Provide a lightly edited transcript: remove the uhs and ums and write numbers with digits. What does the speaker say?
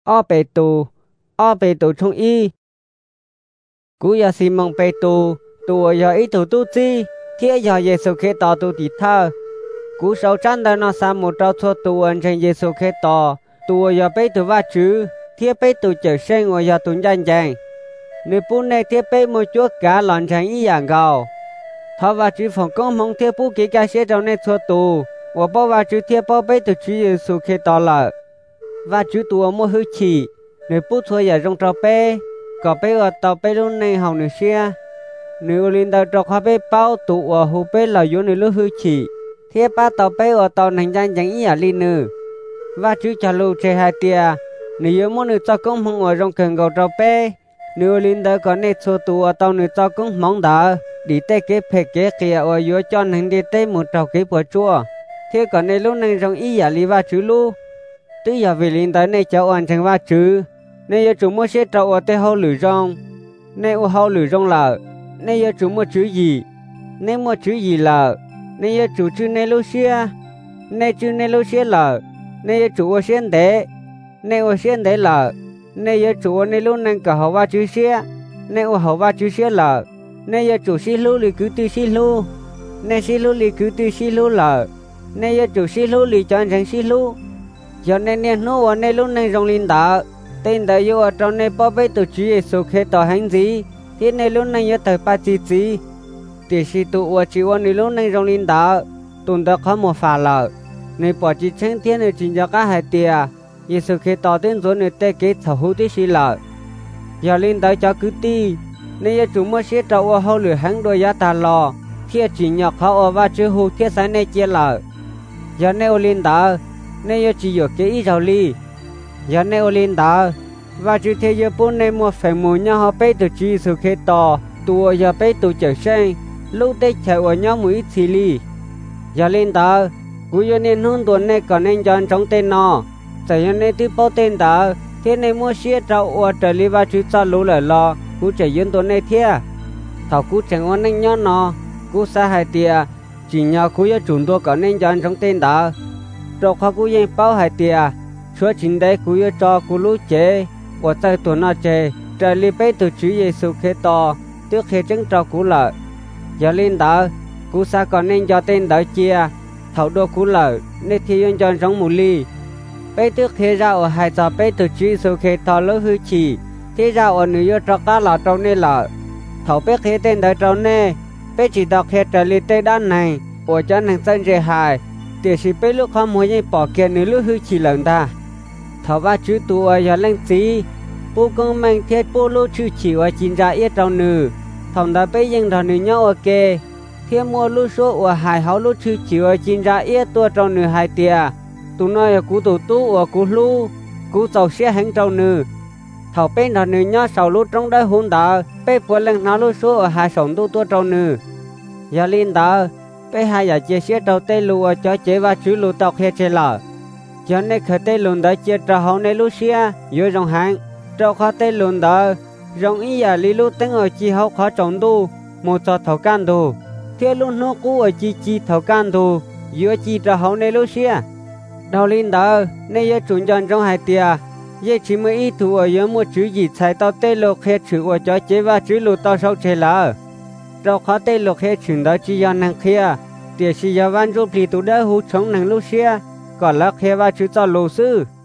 o bề tù trong y cú giờ xì mong bề tù giờ ý tù chi thiết giờ Giêsu khế tỏ tù tí thơ cú sâu chăn đời nó xa một trao thua tù ẩn trên Giêsu khế tù giờ bề tù va chứ thiết bề tù trở sinh ngồi giờ tù nhanh chàng nếu bố này thiết bề một chúa cả lòn chẳng ý dạng gạo thọ va chứ phòng công mong thiết bố kỹ cả xe trong này thua tù và bao va chứ thiết bao bề tù chứ Giêsu khế tỏ lợ và chứ tù mua hư chỉ nếu bố thua giờ trong trao bề có bề ở tàu bề lúc này hồng nữ xe nếu linh đạo trọc hoa bê bao tụ ở hồ bê là vô nữ lúc hư chỉ thiết ba tàu bê ở tàu nành danh chẳng ý ở linh nữ và chứ cho lưu chế hai tia nếu yếu muốn nữ cho công mong ở trong cần cầu trọc bê nếu linh đạo có nét số tụ ở tàu nữ cho công mong đỡ đi tê kế phê kế kia ở vô cho nành đi tê một trọc kế bữa chua thiết có nét lúc nành trong ý ở linh và chứ lu tức giờ vì linh đạo này cháu hoàn thành và chứ nên giờ chúng mua xe trọc ở tê hậu lử rong nên ở hậu lử rong là nên giờ chủ mua chữ gì nên mua chữ gì là nên giờ chủ chữ nên lô xia nên chữ nên lô xia là nên giờ chủ ở xuyên đấy nên ở xuyên đấy là nên giờ chủ nên lô nên cả hậu va chữ xia nên ở hậu va chữ xia là nên giờ chủ xí lô lì cứ từ xí lô nên xí lô lì cứ từ xí lô là nên giờ chủ xí lô lì chọn thành xí lô cho nên nên nó ở nên lô nên rong linh đạo tên đại yêu ở trong nên bao bê tổ chữ Giêsu khế tỏ hành gì thế này lúc này nhớ tới ba chi thì si tụ ở chịu anh lúc này trong linh đạo tuần đó có một phà lợ này bỏ chi chân thiên này chỉ cho các hải tiề Giêsu khi tỏ tên rồi này tê kế thầu hữu tí xí lợ giờ linh đạo cho cứ ti nên giờ chúng mới sẽ trâu ở hậu lửa hắn đôi giá tà lò thiết chỉ nhọc họ ở và chữ hữu thiết sáng này chia lợ giờ này ở linh đạo nên giờ chỉ có cái ý giàu ly giờ này ở linh đạo và chỉ thế giờ bốn này mua phải mua nhau họ bé từ chi sự khế tỏ tua giờ bé từ trở sang lúc đấy chạy ở nhau mũi xì li giờ lên tờ cú giờ nên hơn tuần này còn nên chọn trong tên nó tại giờ này tôi bao tên tờ thế này mua xe trâu ở trở li và chỉ cho lũ lại lo cú chạy dân tuần này thế thảo cú chẳng quan nên nhớ nó cú xa hai tia chỉ nhau cú giờ chúng tôi còn nên chọn trong tên tờ rồi họ cú yên bao hai tia chúa chính đây cú giờ cho cú lũ chế ở tại tuần nào chơi trời li bé từ chữ Giêsu khế tỏ trước khi chứng trò cú lợi giờ linh đạo cú sa còn nên cho tên đỡ chia thầu đô cú lợi nên thì yên cho giống mù ly bé trước khi ra ở hai giờ bé từ chữ Giêsu khế tỏ lỡ hư chỉ thế ra ở nữ cho cá lọ trong nên lợi thầu bé khi tên đỡ trong nè bé chỉ đọc khi trời li tây đan này ở cho nàng dân dễ hại thì chỉ bé lúc không muốn gì bỏ kia nữ lỡ hư chỉ lần ta thầu ba chữ tu ở giờ lên gì bố con mang thiết bố lô chữ chỉ ở chín ra ít trong nữ thằng đã bây giờ thằng nữ nhau ok thiết mua lô số ở hai háo lô chữ chỉ ở chín ra ít tua trong nữ hai tia tụi nói ở cú tổ tu ở cú lô cú giàu xe hành trong nữ thằng bên thằng nữ nhau sầu lô trong đây hôn đá bé phụ lên nó lô số ở hai sống tu tua trong nữ giờ linh đá bé hai giờ chia sẻ đầu tây lô ở cho chế và chữ lô tộc hết chế lợ cho nên khởi tây lùn đã chia trò hậu này lô xe dưới dòng hàng trò khó tây lùn đã dòng ý giả lý lô tính ở chi hậu khó trồng tu một trò thầu can tu thiết luôn nó cũ ở chi thầu can tu dưới chi trò hậu này lô xe đầu linh đã nên dưới chuẩn chọn trong hai tia dưới chỉ mới ý thủ ở dưới một chữ gì xài tao tây lô khế chữ ở cho chế và chữ lô tao sâu chế lỡ trò khó tây lô khế chữ đó chi do năng kia tiệt chi do văn rút lì tụ đỡ hút sống năng lô xe còn là khế và chữ cho lô sư